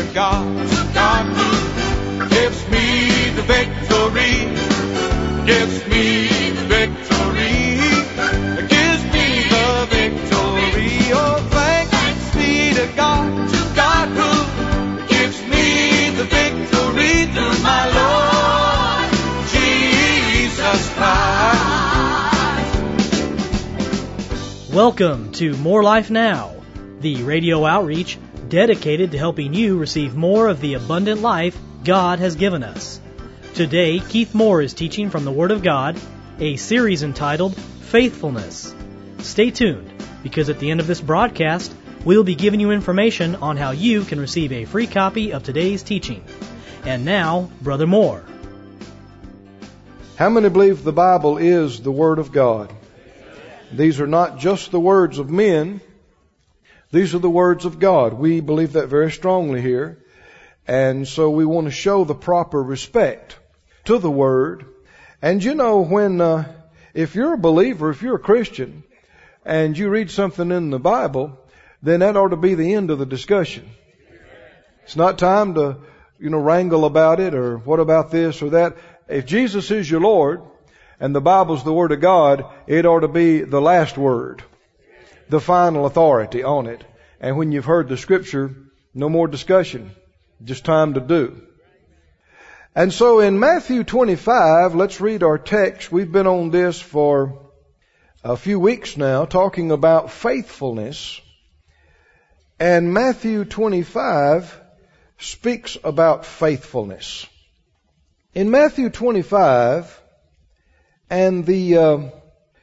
God, who gives me the victory, gives me the victory, gives me the victory. Oh, thanks be to God who gives me the victory through my Lord Jesus Christ. Welcome to More Life Now, the radio outreach dedicated to helping you receive more of the abundant life God has given us. Today, Keith Moore is teaching from the Word of God, a series entitled Faithfulness. Stay tuned, because at the end of this broadcast, we'll be giving you information on how you can receive a free copy of today's teaching. And now, Brother Moore. How many believe the Bible is the Word of God? These are not just the words of men. These are the words of God. We believe that very strongly here. And so we want to show the proper respect to the Word. And you know, if you're a believer, if you're a Christian, and you read something in the Bible, then that ought to be the end of the discussion. It's not time to, wrangle about it, or what about this or that. If Jesus is your Lord, and the Bible's the Word of God, it ought to be the last word, the final authority on it. And when you've heard the Scripture, no more discussion. Just time to do. And so in Matthew 25, let's read our text. We've been on this for a few weeks now, talking about faithfulness. And Matthew 25 speaks about faithfulness. In Matthew 25 and the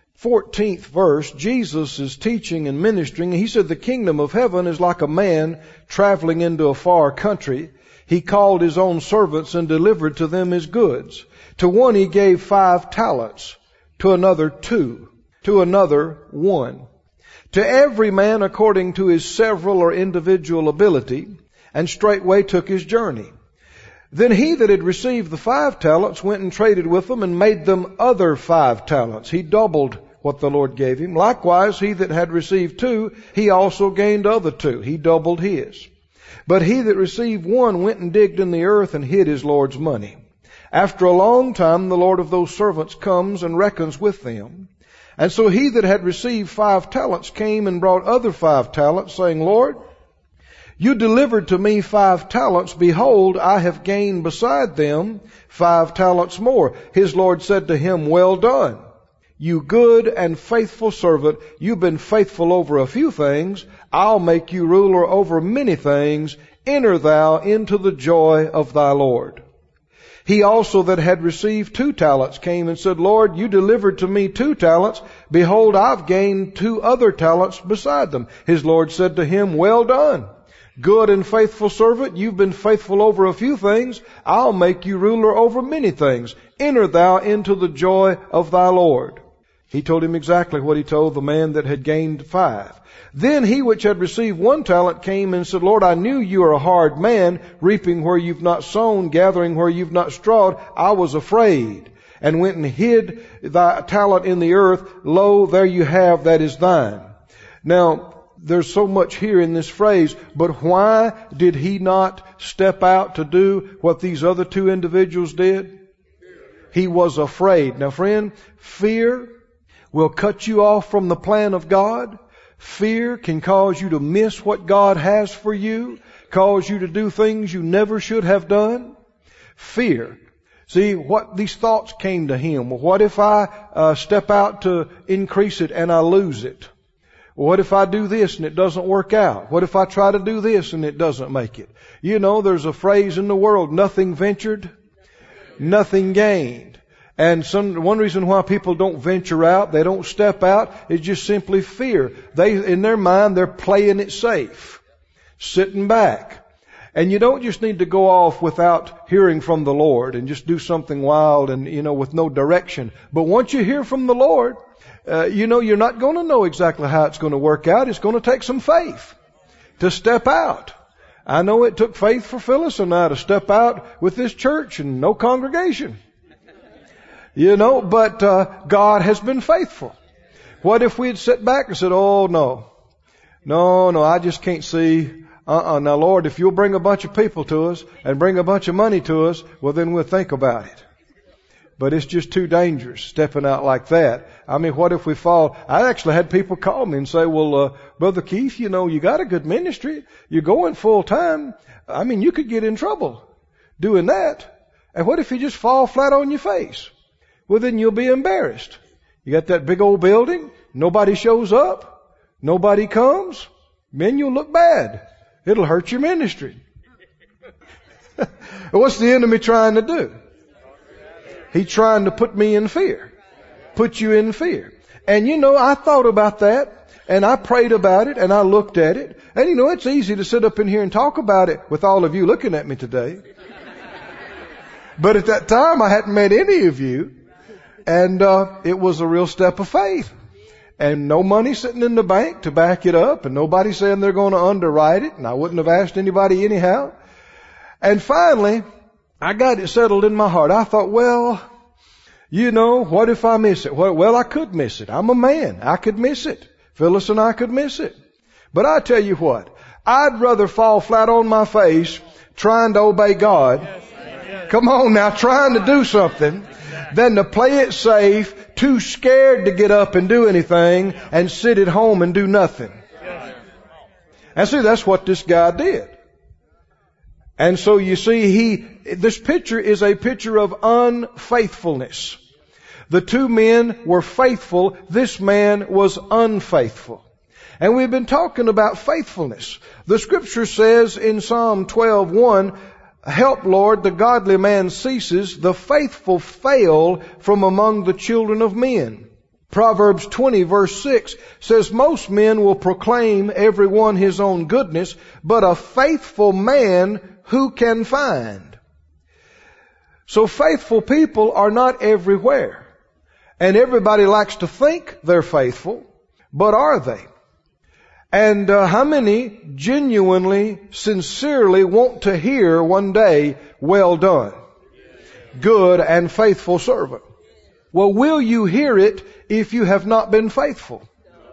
14th verse, Jesus is teaching and ministering. He said, the kingdom of heaven is like a man traveling into a far country. He called his own servants and delivered to them his goods. To one he gave 5 talents, to another 2, to another 1. To every man according to his several or individual ability, and straightway took his journey. Then he that had received the 5 talents went and traded with them and made them other 5 talents. He doubled what the Lord gave him. Likewise, he that had received 2, he also gained other 2. He doubled his. But he that received 1 went and digged in the earth and hid his Lord's money. After a long time, the Lord of those servants comes and reckons with them. And so he that had received 5 talents came and brought other 5 talents, saying, Lord, you delivered to me 5 talents. Behold, I have gained beside them 5 talents more. His Lord said to him, well done, you good and faithful servant. You've been faithful over a few things. I'll make you ruler over many things. Enter thou into the joy of thy Lord. He also that had received 2 talents came and said, Lord, you delivered to me 2 talents. Behold, I've gained 2 other talents beside them. His Lord said to him, well done, good and faithful servant. You've been faithful over a few things. I'll make you ruler over many things. Enter thou into the joy of thy Lord. He told him exactly what he told the man that had gained 5. Then he which had received 1 talent came and said, Lord, I knew you are a hard man, reaping where you've not sown, gathering where you've not strawed. I was afraid, and went and hid thy talent in the earth. Lo, there you have, that is thine. Now, there's so much here in this phrase, but why did he not step out to do what these other 2 individuals did? He was afraid. Now, friend, fear will cut you off from the plan of God. Fear can cause you to miss what God has for you, cause you to do things you never should have done. Fear. See, what these thoughts came to him. What if I step out to increase it and I lose it? What if I do this and it doesn't work out? What if I try to do this and it doesn't make it? There's a phrase in the world, nothing ventured, nothing gained. And one reason why people don't venture out, they don't step out, is just simply fear. In their mind, they're playing it safe, sitting back. And you don't just need to go off without hearing from the Lord and just do something wild and, with no direction. But once you hear from the Lord, you're not going to know exactly how it's going to work out. It's going to take some faith to step out. I know it took faith for Phyllis and I to step out with this church and no congregation. But God has been faithful. What if we had sat back and said, oh, no, I just can't see. Now, Lord, if you'll bring a bunch of people to us and bring a bunch of money to us, well, then we'll think about it. But it's just too dangerous stepping out like that. I mean, what if we fall? I actually had people call me and say, well, Brother Keith, you know, you got a good ministry. You're going full time. I mean, you could get in trouble doing that. And what if you just fall flat on your face? Well, then you'll be embarrassed. You got that big old building. Nobody shows up. Nobody comes. Then you'll look bad. It'll hurt your ministry. What's the enemy trying to do? He's trying to put me in fear. Put you in fear. And you know, I thought about that, and I prayed about it, and I looked at it. And you know, it's easy to sit up in here and talk about it with all of you looking at me today. But at that time, I hadn't met any of you. And it was a real step of faith. And no money sitting in the bank to back it up, and nobody saying they're going to underwrite it, and I wouldn't have asked anybody anyhow. And finally, I got it settled in my heart. I thought, well, you know, what if I miss it? Well, I could miss it. I'm a man. I could miss it. Phyllis and I could miss it. But I tell you what, I'd rather fall flat on my face trying to obey God. Come on now, trying to do something, than to play it safe, too scared to get up and do anything, and sit at home and do nothing. And see, that's what this guy did. And so you see, this picture is a picture of unfaithfulness. The two men were faithful. This man was unfaithful. And we've been talking about faithfulness. The scripture says in Psalm 12:1, help, Lord, the godly man ceases, the faithful fail from among the children of men. Proverbs 20 verse 6 says, most men will proclaim every one his own goodness, but a faithful man who can find? So faithful people are not everywhere. And everybody likes to think they're faithful, but are they? And how many genuinely, sincerely want to hear one day, well done, good and faithful servant? Well, will you hear it if you have not been faithful?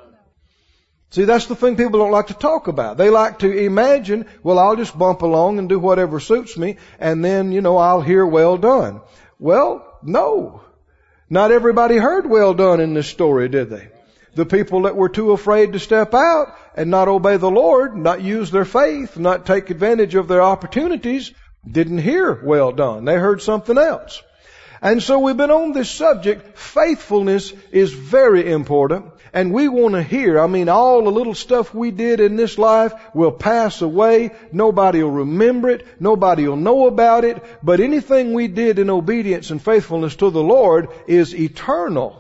See, that's the thing people don't like to talk about. They like to imagine, well, I'll just bump along and do whatever suits me, and then, you know, I'll hear well done. Well, no. Not everybody heard well done in this story, did they? The people that were too afraid to step out and not obey the Lord, not use their faith, not take advantage of their opportunities, didn't hear well done. They heard something else. And so we've been on this subject. Faithfulness is very important. And we want to hear, all the little stuff we did in this life will pass away. Nobody will remember it. Nobody will know about it. But anything we did in obedience and faithfulness to the Lord is eternal.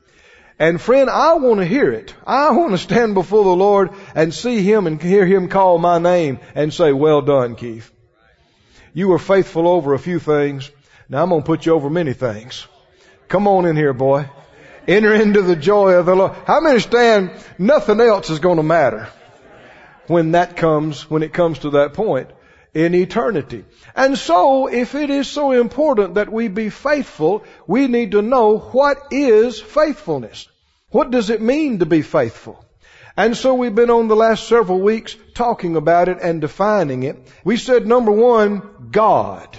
And friend, I want to hear it. I want to stand before the Lord and see Him and hear Him call my name and say, well done, Keith. You were faithful over a few things. Now I'm going to put you over many things. Come on in here, boy. Enter into the joy of the Lord. How many understand nothing else is going to matter when it comes to that point in eternity? And so, if it is so important that we be faithful, we need to know what is faithfulness. What does it mean to be faithful? And so we've been on the last several weeks talking about it and defining it. We said, number one, God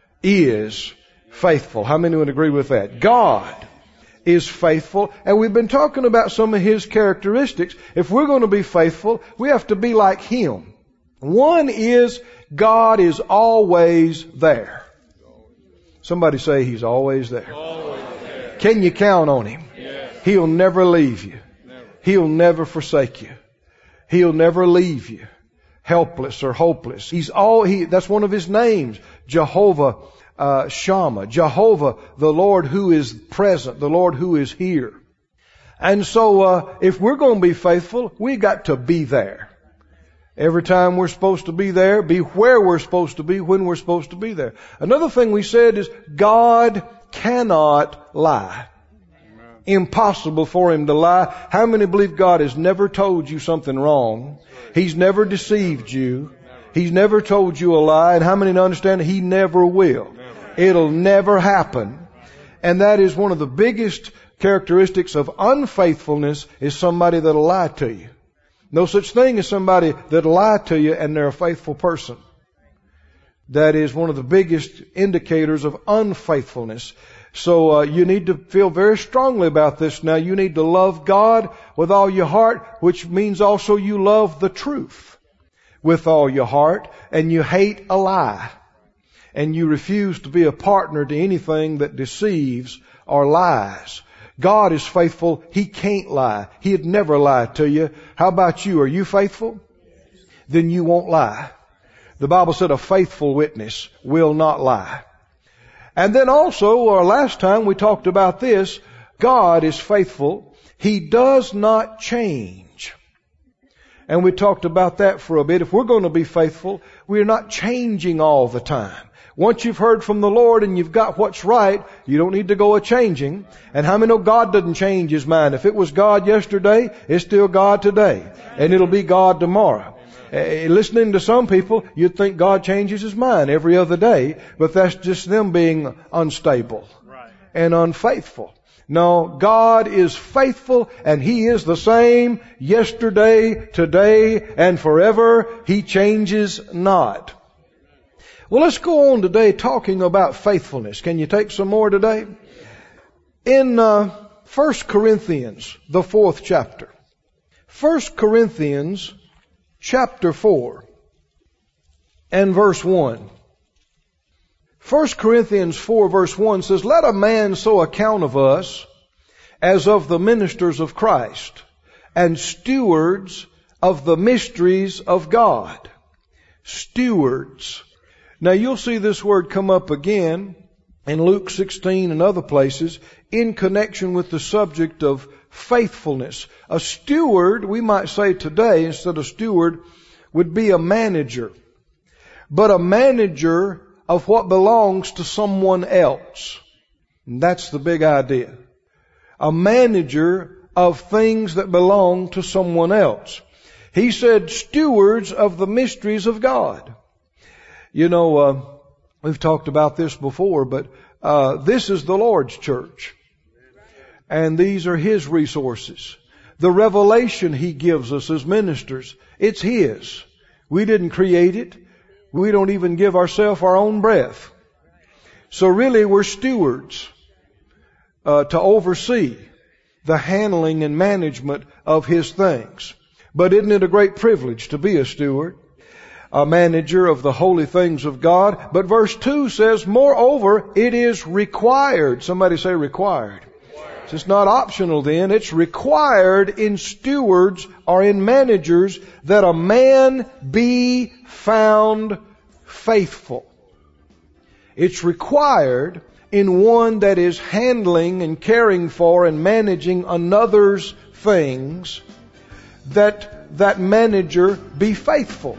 is faithful. How many would agree with that? God is faithful, and we've been talking about some of His characteristics. If we're going to be faithful, we have to be like Him. One is, God is always there. Somebody say He's always there. Always there. Can you count on Him? Yes. He'll never leave you. Never. He'll never forsake you. He'll never leave you helpless or hopeless. That's one of His names, Jehovah Shammah, Jehovah, the Lord who is present, the Lord who is here. And so, if we're going to be faithful, we got to be there. Every time we're supposed to be there, be where we're supposed to be, when we're supposed to be there. Another thing we said is, God cannot lie. Amen. Impossible for Him to lie. How many believe God has never told you something wrong? He's never deceived you. He's never told you a lie. And how many understand He never will? It'll never happen. And that is one of the biggest characteristics of unfaithfulness, is somebody that'll lie to you. No such thing as somebody that'll lie to you and they're a faithful person. That is one of the biggest indicators of unfaithfulness. So you need to feel very strongly about this. Now you need to love God with all your heart, which means also you love the truth with all your heart, and you hate a lie. And you refuse to be a partner to anything that deceives or lies. God is faithful. He can't lie. He'd never lie to you. How about you? Are you faithful? Then you won't lie. The Bible said a faithful witness will not lie. And then also, last time we talked about this, God is faithful. He does not change. And we talked about that for a bit. If we're going to be faithful, we're not changing all the time. Once you've heard from the Lord and you've got what's right, you don't need to go a-changing. And how many know God doesn't change His mind? If it was God yesterday, it's still God today. And it'll be God tomorrow. Listening to some people, you'd think God changes His mind every other day, but that's just them being unstable and unfaithful. No, God is faithful, and He is the same yesterday, today, and forever. He changes not. Well, let's go on today talking about faithfulness. Can you take some more today? In 1 Corinthians, the 4th chapter. 1 Corinthians chapter 4 and verse 1. 1 Corinthians 4 verse 1 says, "Let a man so account of us as of the ministers of Christ and stewards of the mysteries of God." Stewards. Now you'll see this word come up again in Luke 16 and other places in connection with the subject of faithfulness. A steward, we might say today, instead of steward, would be a manager. But a manager of what belongs to someone else. And that's the big idea. A manager of things that belong to someone else. He said stewards of the mysteries of God. You know, we've talked about this before, but this is the Lord's church. And these are His resources. The revelation He gives us as ministers, it's His. We didn't create it. We don't even give ourselves our own breath. So really we're stewards to oversee the handling and management of His things. But isn't it a great privilege to be a steward? A manager of the holy things of God. But verse 2 says, moreover, it is required. Somebody say required. It's not optional then. It's required in stewards or in managers that a man be found faithful. It's required in one that is handling and caring for and managing another's things that that manager be faithful.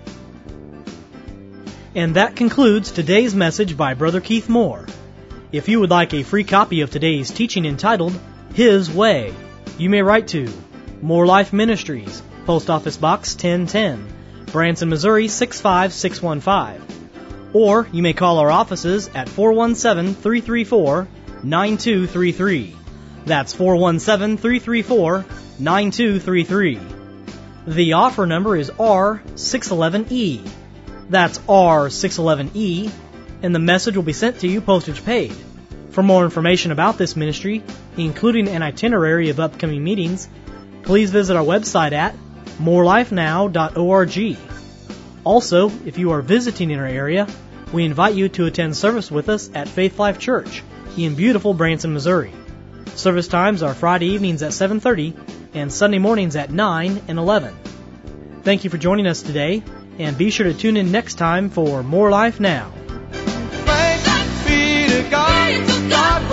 And that concludes today's message by Brother Keith Moore. If you would like a free copy of today's teaching entitled, His Way, you may write to More Life Ministries, Post Office Box 1010, Branson, Missouri 65615. Or you may call our offices at 417-334-9233. That's 417-334-9233. The offer number is R611E. That's R611E, and the message will be sent to you postage paid. For more information about this ministry, including an itinerary of upcoming meetings, please visit our website at morelifenow.org. Also, if you are visiting in our area, we invite you to attend service with us at Faith Life Church in beautiful Branson, Missouri. Service times are Friday evenings at 7:30 and Sunday mornings at 9 and 11. Thank you for joining us today, and be sure to tune in next time for More Life Now. Thanks be to God.